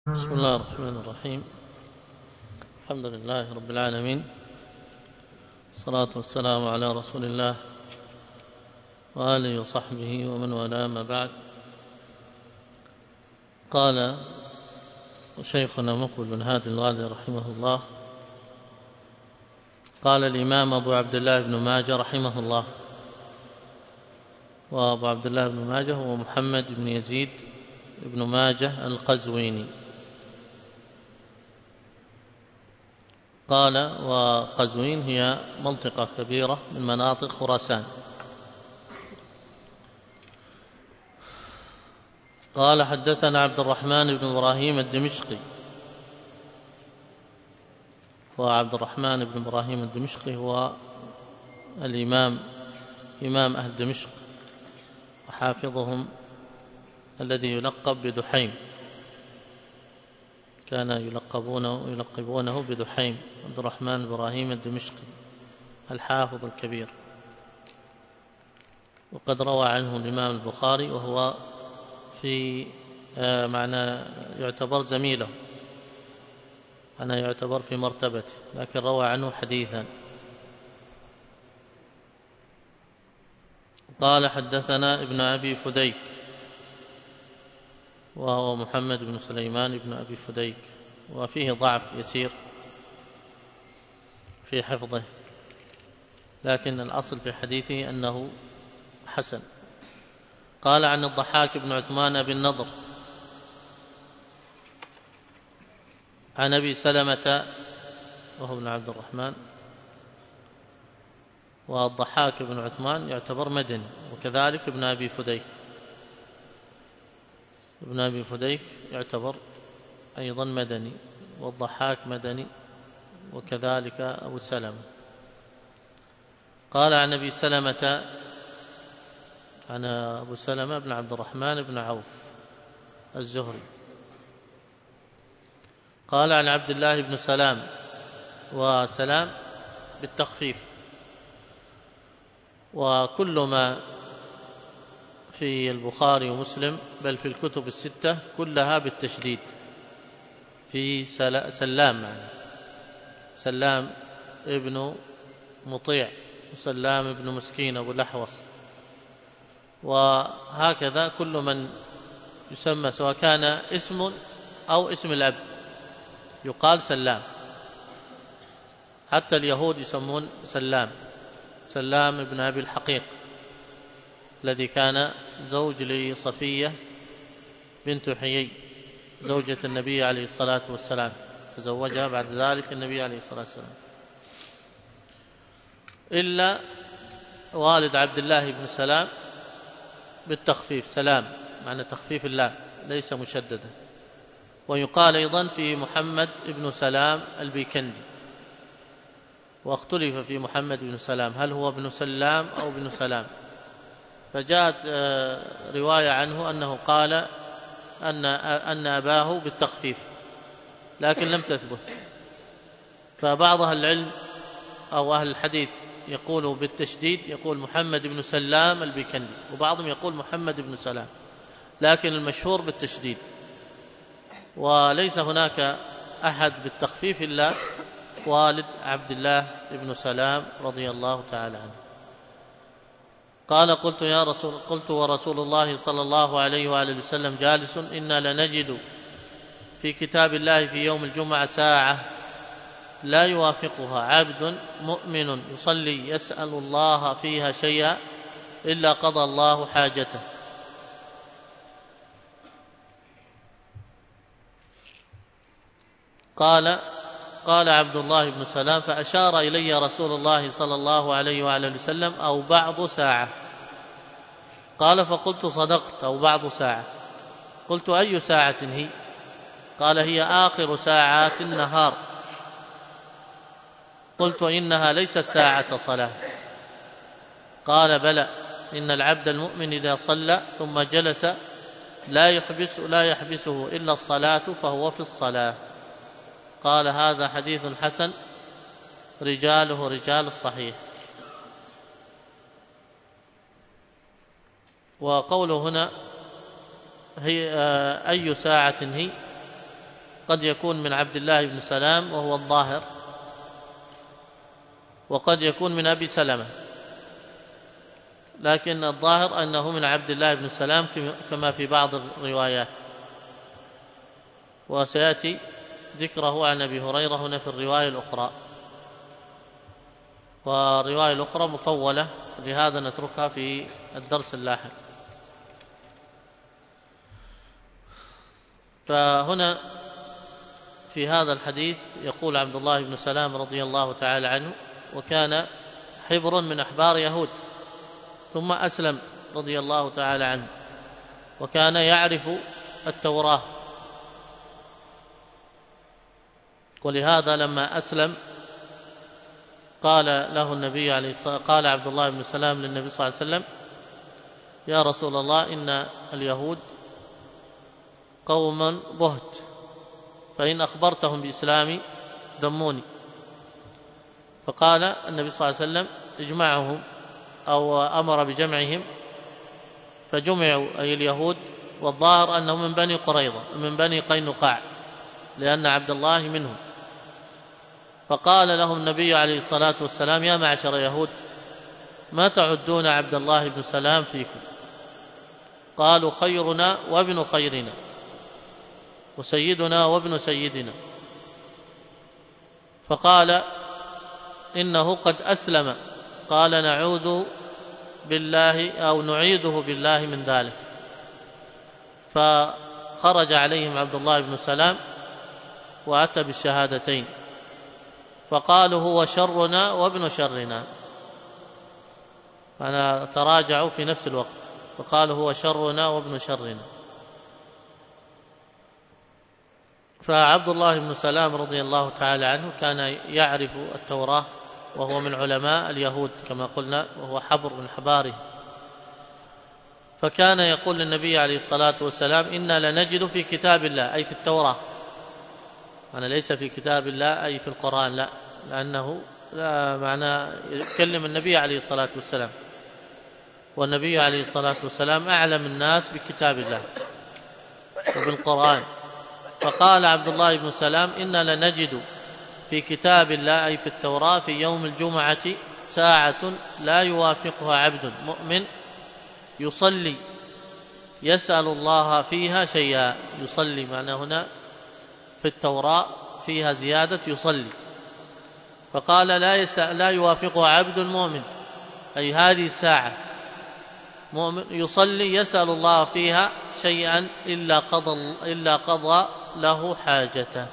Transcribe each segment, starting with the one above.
بسم الله الرحمن الرحيم. الحمد لله رب العالمين، الصلاة والسلام على رسول الله وآله وصحبه ومن والاه، ما بعد. قال شيخنا مقبل بن هادي الغالي رحمه الله: قال الإمام أبو عبد الله بن ماجه رحمه الله. وأبو عبد الله بن ماجه هو محمد بن يزيد بن ماجه القزويني. قال: وقزوين هي منطقة كبيرة من مناطق خراسان. قال: حدثنا عبد الرحمن بن إبراهيم الدمشقي. وعبد الرحمن بن إبراهيم الدمشقي هو إمام أهل دمشق وحافظهم الذي يلقب بدحيم، كان يلقبونه بدحيم. عبد الرحمن بن إبراهيم الدمشقي الحافظ الكبير، وقد روى عنه الإمام البخاري، وهو في معنى يعتبر زميله، أنا يعتبر في مرتبته، لكن روى عنه حديثا. قال: حدثنا ابن أبي فديك، وهو محمد بن سليمان بن أبي فديك، وفيه ضعف يسير في حفظه، لكن الأصل في حديثه أنه حسن. قال: عن الضحاك بن عثمان بن نضر عن أبي سلمة وهو ابن عبد الرحمن. والضحاك بن عثمان يعتبر مدني، وكذلك ابن أبي فديك. ابن أبي فديك يعتبر أيضا مدني، والضحاك مدني، وكذلك أبو سلمة. قال: عن أبي سلمة، عن أبو سلمة بن عبد الرحمن بن عوف الزهري. قال: عن عبد الله بن سلام، وسلام بالتخفيف، وكل ما في البخاري ومسلم بل في الكتب الستة كلها بالتشديد، في سلام، يعني سلام ابن مطيع، وسلام ابن مسكين أبو الأحوص، وهكذا كل من يسمى، سواء كان اسم أو اسم الأب، يقال سلام. حتى اليهود يسمون سلام ابن أبي الحقيق، الذي كان زوج لصفية بنت حيي زوجة النبي عليه الصلاة والسلام، تزوجها بعد ذلك النبي عليه الصلاة والسلام، إلا والد عبد الله بن سلام بالتخفيف، سلام معنى تخفيف الله، ليس مشددا. ويقال أيضا في محمد بن سلام البيكندي، واختلف في محمد بن سلام هل هو ابن سلام أو ابن سلام، فجاءت رواية عنه أنه قال أن أباه بالتخفيف، لكن لم تثبت. فبعض أهل العلم أو أهل الحديث يقول بالتشديد، يقول محمد بن سلام البيكندي، وبعضهم يقول محمد بن سلام، لكن المشهور بالتشديد. وليس هناك أحد بالتخفيف إلا والد عبد الله بن سلام رضي الله تعالى عنه. قال: قلت ورسول الله صلى الله عليه وآله وسلم جالس، إنا لنجد في كتاب الله في يوم الجمعة ساعة لا يوافقها عبد مؤمن يصلي يسأل الله فيها شيئا إلا قضى الله حاجته. قال عبد الله بن سلام: فأشار إلي رسول الله صلى الله عليه وآله وسلم: أو بعض ساعة. قال: فقلت: صدقت، أو بعض ساعة. قلت: أي ساعة هي؟ قال: هي آخر ساعات النهار. قلت: إنها ليست ساعة صلاة. قال: بلى، إن العبد المؤمن إذا صلى ثم جلس لا يحبسه إلا الصلاة فهو في الصلاة. قال: هذا حديث حسن، رجاله رجال الصحيح. وقوله هنا هي أي ساعة هي، قد يكون من عبد الله بن سلام وهو الظاهر، وقد يكون من أبي سلمة، لكن الظاهر أنه من عبد الله بن سلام كما في بعض الروايات، وسيأتي ذكره عن أبي هريرة هنا في الرواية الأخرى، والرواية الأخرى مطولة، لهذا نتركها في الدرس اللاحق. فهنا في هذا الحديث يقول عبد الله بن سلام رضي الله تعالى عنه: وكان حبر من أحبار يهود، ثم أسلم رضي الله تعالى عنه، وكان يعرف التوراة، ولهذا لما أسلم قال له النبي عليه الصلاة والسلام، قال عبد الله بن سلام للنبي صلى الله عليه وسلم: يا رسول الله، إن اليهود قوم بهت، فإن أخبرتهم بإسلامي ذموني. فقال النبي صلى الله عليه وسلم: اجمعهم، أو أمر بجمعهم، فجمعوا أي اليهود، والظاهر أنهم من بني قريظة من بني قينقاع، لأن عبد الله منهم. فقال لهم النبي عليه الصلاة والسلام: يا معشر يهود، ما تعدون عبد الله بن سلام فيكم؟ قالوا: خيرنا وابن خيرنا، وسيدنا وابن سيدنا. فقال: إنه قد أسلم. قال: نعوذ بالله أو نعيذه بالله من ذلك. فخرج عليهم عبد الله بن سلام وأتى بالشهادتين، فقالوا: هو شرنا وابن شرنا، أنا تراجعوا في نفس الوقت، فقالوا: هو شرنا وابن شرنا. فعبد الله بن سلام رضي الله تعالى عنه كان يعرف التوراة، وهو من علماء اليهود كما قلنا، وهو حبر من حباره. فكان يقول للنبي عليه الصلاة والسلام: إنا لنجد في كتاب الله، أي في التوراة، أنا ليس في كتاب الله أي في القرآن، لا، لأنه لا معنى يكلم النبي عليه الصلاة والسلام، والنبي عليه الصلاة والسلام أعلم الناس بكتاب الله وبالقرآن. فقال عبد الله بن سلام: إنا لنجد في كتاب الله أي في التوراة في يوم الجمعة ساعة لا يوافقها عبد مؤمن يصلي يسأل الله فيها شيئا. يصلي معنى هنا في التوراة فيها زيادة يصلي، فقال: لا يوافقها عبد مؤمن، أي هذه الساعة مؤمن يصلي يسأل الله فيها شيئا إلا قضى له حاجته.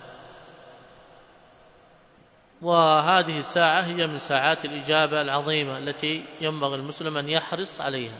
وهذه الساعة هي من ساعات الإجابة العظيمة التي ينبغي المسلم أن يحرص عليها.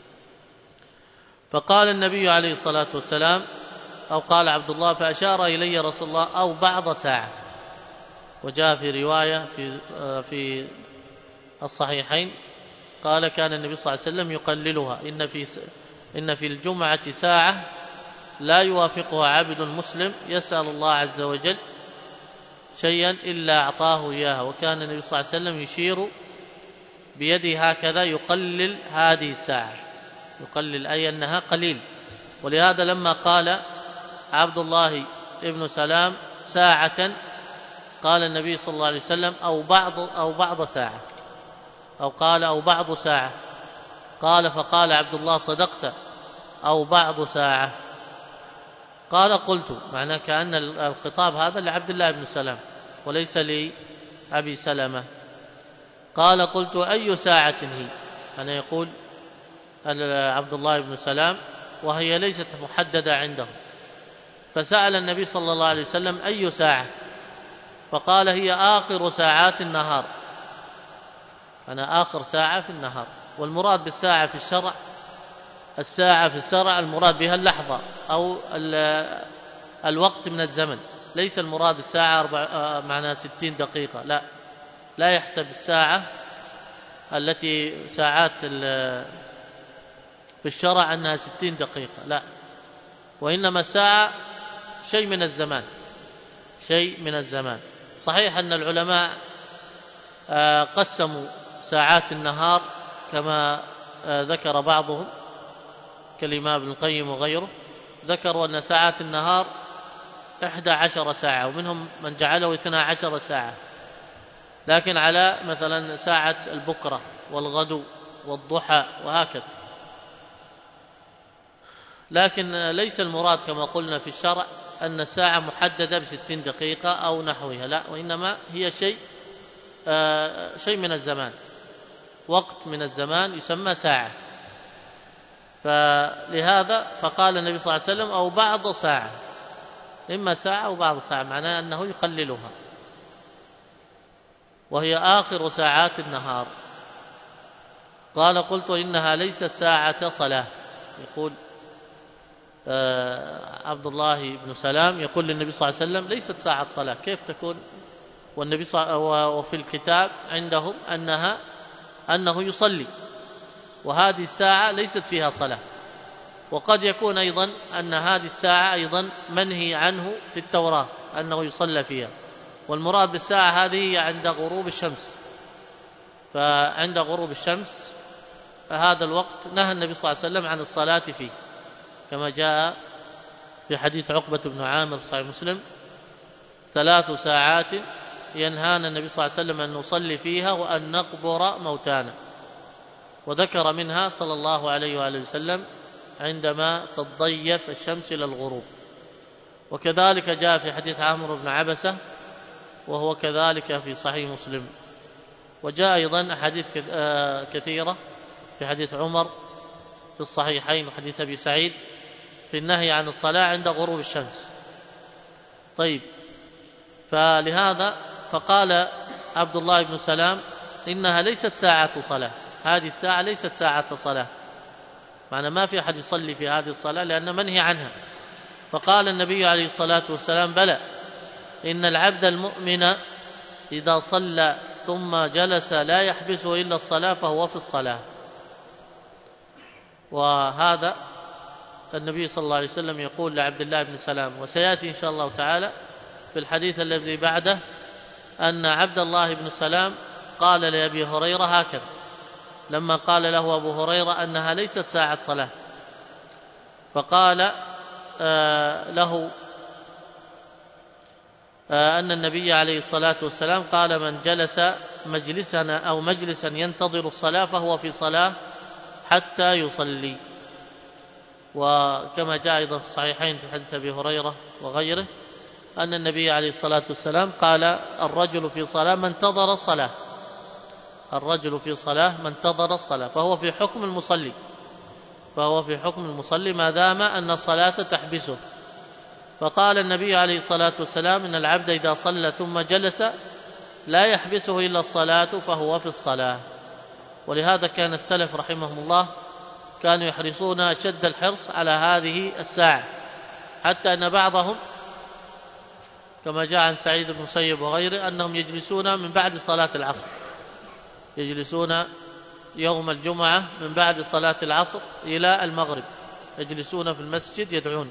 فقال النبي عليه الصلاة والسلام، أو قال عبد الله: فأشار إلي رسول الله أو بعض ساعة. وجاء في رواية في الصحيحين قال: كان النبي صلى الله عليه وسلم يقللها، إن في الجمعة ساعة لا يوافقها عبد مسلم يسأل الله عز وجل شيئا إلا أعطاه إياها. وكان النبي صلى الله عليه وسلم يشير بيده هكذا يقلل هذه الساعة، يقلل أي أنها قليل. ولهذا لما قال عبد الله ابن سلام ساعة، قال النبي صلى الله عليه وسلم: أو بعض ساعة، أو قال: أو بعض ساعة. فقال عبد الله: صدقت، أو بعض ساعة. قال: قلت، معناه كأن الخطاب هذا لعبد الله بن سلام وليس لأبي سلمة. قال: قلت: أي ساعة هي؟ أنا يقول عبد الله بن سلام وهي ليست محددة عنده. فسأل النبي صلى الله عليه وسلم: أي ساعة؟ فقال: هي آخر ساعات النهار، أنا آخر ساعة في النهار. والمراد بالساعة في الشرع، الساعة في الشرع المراد بها اللحظة أو الوقت من الزمن، ليس المراد الساعة معناها 60 دقيقة، لا يحسب الساعة التي ساعات في الشرع أنها 60 دقيقة، لا، وإنما الساعة شيء من الزمان. صحيح أن العلماء قسموا ساعات النهار كما ذكر بعضهم كالإمام ابن القيم وغيره، ذكروا أن ساعات النهار 11 ساعة، ومنهم من جعله 12 ساعة، لكن على مثلا ساعة البكرة والغدو والضحى وهكذا. لكن ليس المراد كما قلنا في الشرع أن الساعة محددة ب60 دقيقة أو نحوها، لا، وإنما هي شيء من الزمان، وقت من الزمان يسمى ساعة. فلهذا فقال النبي صلى الله عليه وسلم أو بعض ساعة، إما ساعة أو بعض ساعة، معناه أنه يقللها، وهي آخر ساعات النهار. قال قلت إنها ليست ساعة صلاة. يقول عبد الله بن سلام يقول للنبي صلى الله عليه وسلم ليست ساعة صلاة، كيف تكون؟ والنبي وفي الكتاب عندهم أنه يصلي، وهذه الساعة ليست فيها صلاة. وقد يكون أيضا أن هذه الساعة أيضا منهي عنه في التوراة أنه يصلى فيها، والمراد بالساعة هذه هي عند غروب الشمس. فعند غروب الشمس هذا الوقت نهى النبي صلى الله عليه وسلم عن الصلاة فيه، كما جاء في حديث عقبة بن عامر في صحيح مسلم: 3 ساعات ينهانا النبي صلى الله عليه وسلم أن نصلي فيها وأن نقبر موتانا. وذكر منها صلى الله عليه وآله وسلم عندما تضيف الشمس إلى الغروب. وكذلك جاء في حديث عمرو بن عبسة، وهو كذلك في صحيح مسلم. وجاء أيضا أحاديث كثيرة في حديث عمر في الصحيحين وحديث أبي سعيد في النهي عن الصلاة عند غروب الشمس. طيب، فلهذا فقال عبد الله بن سلام إنها ليست ساعة صلاة، هذه الساعة ليست ساعة صلاة، معنى ما في أحد يصلي في هذه الصلاة لأن منهي عنها. فقال النبي عليه الصلاة والسلام: بلى، إن العبد المؤمن إذا صلى ثم جلس لا يحبسه إلا الصلاة فهو في الصلاة. وهذا النبي صلى الله عليه وسلم يقول لعبد الله بن سلام، وسيأتي إن شاء الله تعالى في الحديث الذي بعده أن عبد الله بن سلام قال لأبي هريرة هكذا لما قال له أبو هريرة أنها ليست ساعة صلاة، فقال له أن النبي عليه الصلاة والسلام قال: من جلس مجلسنا أو مجلسا ينتظر الصلاة فهو في صلاة حتى يصلي. وكما جاء أيضا في الصحيحين في حديث أبي هريرة وغيره أن النبي عليه الصلاة والسلام قال: الرجل في صلاة من انتظر الصلاة، الرجل في صلاة من انتظر الصلاة، فهو في حكم المصلي، فهو في حكم المصلي ما دام أن الصلاة تحبسه. فقال النبي عليه الصلاة والسلام: إن العبد إذا صلى ثم جلس لا يحبسه إلا الصلاة فهو في الصلاة. ولهذا كان السلف رحمهم الله كانوا يحرصون أشد الحرص على هذه الساعة، حتى أن بعضهم كما جاء عن سعيد بن المسيب وغيره أنهم يجلسون من بعد صلاة العصر، يجلسون يوم الجمعة من بعد صلاة العصر إلى المغرب، يجلسون في المسجد يدعون.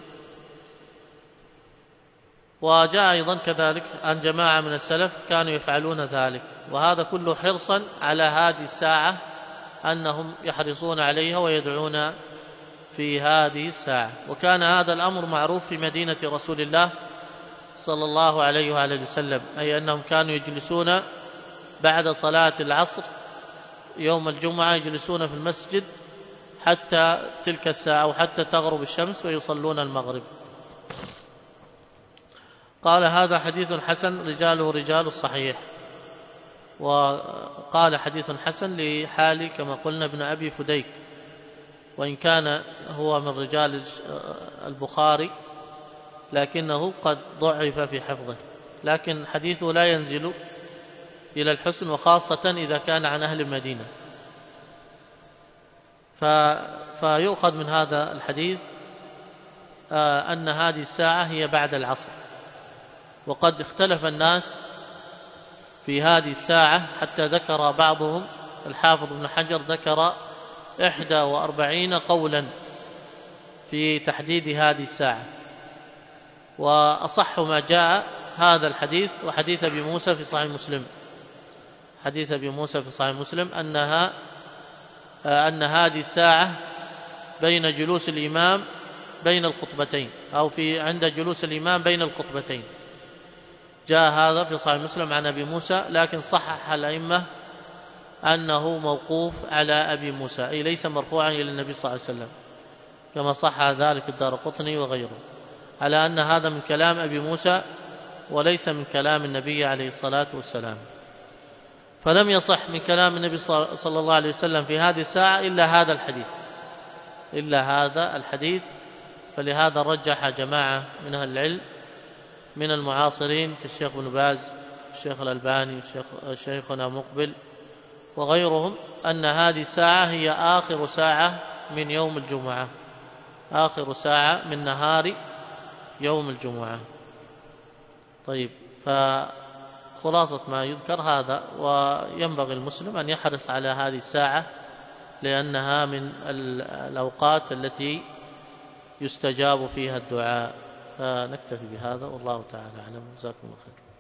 وجاء أيضا كذلك عن جماعة من السلف كانوا يفعلون ذلك، وهذا كله حرصا على هذه الساعة، أنهم يحرصون عليها ويدعون في هذه الساعة. وكان هذا الأمر معروف في مدينة رسول الله صلى الله عليه وآله وسلم، أي أنهم كانوا يجلسون بعد صلاة العصر يوم الجمعة، يجلسون في المسجد حتى تلك الساعة أو حتى تغرب الشمس ويصلون المغرب. قال: هذا حديث حسن رجاله رجال الصحيح. وقال حديث حسن لحال كما قلنا ابن أبي فديك، وإن كان هو من رجال البخاري لكنه قد ضعف في حفظه، لكن حديثه لا ينزل إلى الحسن، وخاصة إذا كان عن أهل المدينة. فيؤخذ من هذا الحديث أن هذه الساعة هي بعد العصر. وقد اختلف الناس في هذه الساعة حتى ذكر بعضهم، الحافظ ابن حجر ذكر 41 قولا في تحديد هذه الساعة. وأصح ما جاء هذا الحديث وحديث أبي موسى في صحيح مسلم، حديث أبي موسى في صحيح مسلم أن هذه الساعة بين جلوس الإمام بين الخطبتين، أو عند جلوس الإمام بين الخطبتين. جاء هذا في صحيح مسلم عن أبي موسى، لكن صحح الأئمة أنه موقوف على أبي موسى، أي ليس مرفوعا إلى النبي صلى الله عليه وسلم، كما صح ذلك الدارقطني وغيره، على أن هذا من كلام أبي موسى وليس من كلام النبي عليه الصلاة والسلام. فلم يصح من كلام النبي صلى الله عليه وسلم في هذه الساعة إلا هذا الحديث. فلهذا رجح جماعة من أهل العلم من المعاصرين كالشيخ بن باز، الشيخ الألباني، شيخنا مقبل وغيرهم، أن هذه الساعة هي آخر ساعة من يوم الجمعة، آخر ساعة من نهار يوم الجمعة. طيب، فخلاصة ما يذكر هذا، وينبغي المسلم أن يحرص على هذه الساعة لأنها من الأوقات التي يستجاب فيها الدعاء. فنكتفي بهذا، والله تعالى أعلم. جزاكم الله خير.